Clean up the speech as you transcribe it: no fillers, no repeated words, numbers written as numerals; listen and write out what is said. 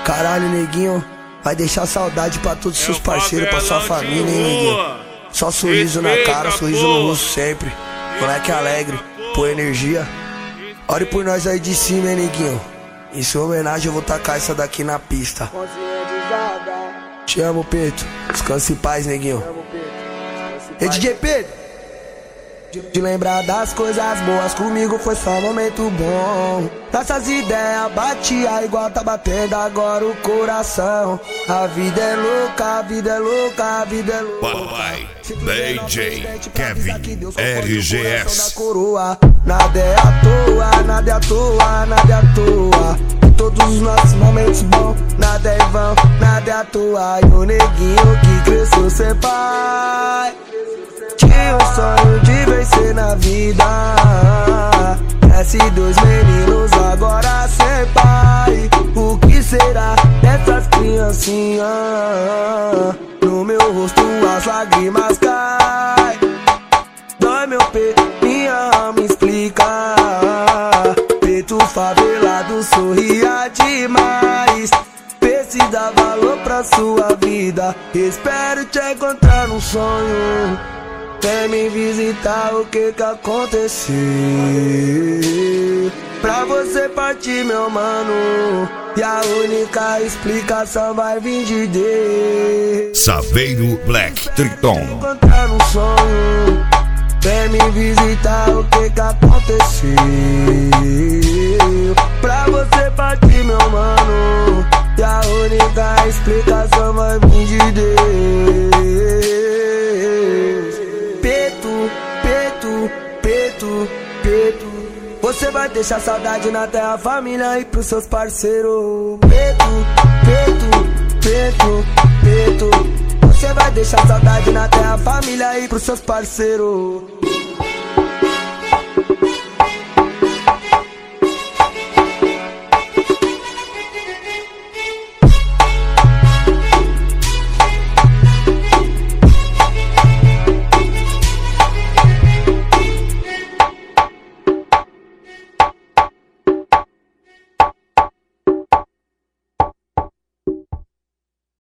Caralho, neguinho, vai deixar saudade pra todos os seus parceiros, pra sua família, hein, neguinho. Só sorriso na cara, sorriso no rosto sempre. Moleque alegre, pô, energia. Ore por nós aí de cima, hein, neguinho. Em sua homenagem eu vou tacar essa daqui na pista. Te amo, Pedro. Descanse em paz, neguinho. Ei, DJ Pedro, de lembrar das coisas boas, comigo foi só um momento bom. Nossas ideias batiam igual tá batendo agora o coração. A vida é louca, a vida é louca, a vida é louca. Papai, DJ Kevin RGS. Nada é à toa, nada é à toa, nada é à toa. Todos os nossos momentos bons, nada é vão, nada é à toa. E o neguinho que cresceu ser pai, tinha um sonho de vencer na vida. Esses dois meninos agora sem pai. O que será dessas criancinhas? No meu rosto as lágrimas caem. Dói meu peito, minha alma explica. Preto favelado sorria demais. Precisa valor pra sua vida. Espero te encontrar num sonho. Vem me visitar, o que aconteceu? Pra você partir, meu mano, e a única explicação vai vir de Deus. Saveiro Black Triton. Encontrar um sonho. Vem me visitar, o que aconteceu? Pra você partir, meu mano, e a única explicação vai vir de Deus. Preto, você vai deixar saudade na terra, família e pros seus parceiros. Preto, você vai deixar saudade na terra, família e pros seus parceiros.